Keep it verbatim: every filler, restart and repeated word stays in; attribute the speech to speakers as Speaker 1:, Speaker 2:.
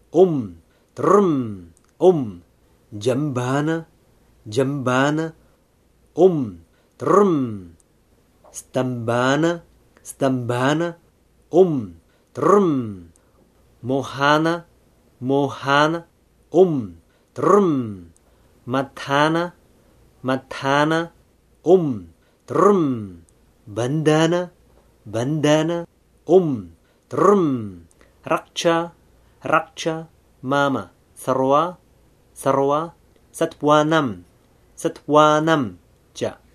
Speaker 1: um, trum, um, jambana, jambana, um, trum, stambana, stambana, um, trum, mohana, mohana, um, trum, mathana, mathana, um, trum, bandana, bandana, um, trum, raksha, raksha, mama, sarwa, sarwa, satwanam, satwanam, ja.